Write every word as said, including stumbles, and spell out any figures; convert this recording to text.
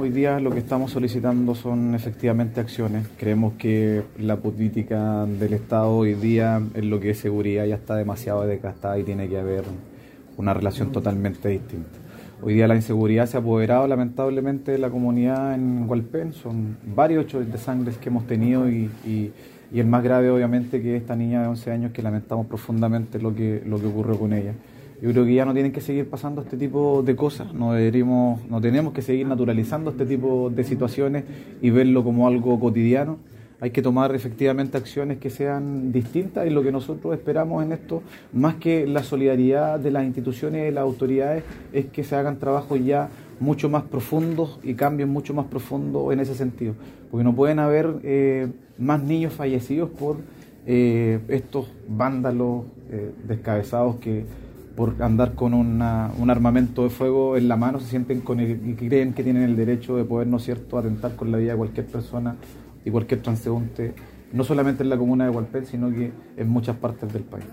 hoy día lo que estamos solicitando son efectivamente acciones. Creemos que la política del Estado hoy día en lo que es seguridad ya está demasiado desgastada y tiene que haber una relación totalmente distinta. Hoy día la inseguridad se ha apoderado lamentablemente de la comunidad en Hualpén. Son varios hechos de sangre que hemos tenido y, y, y el más grave obviamente que esta niña de once años, que lamentamos profundamente lo que, lo que ocurrió con ella. Yo creo que ya no tienen que seguir pasando este tipo de cosas, no, deberíamos, no tenemos que seguir naturalizando este tipo de situaciones y verlo como algo cotidiano. Hay que tomar efectivamente acciones que sean distintas y lo que nosotros esperamos en esto, más que la solidaridad de las instituciones y de las autoridades, es que se hagan trabajos ya mucho más profundos y cambios mucho más profundos en ese sentido, porque no pueden haber eh, más niños fallecidos por eh, estos vándalos eh, descabezados que por andar con una, un armamento de fuego en la mano se sienten con el, y creen que tienen el derecho de poder, ¿no es cierto?, atentar con la vida de cualquier persona y cualquier transeúnte, no solamente en la comuna de Hualpén, sino que en muchas partes del país.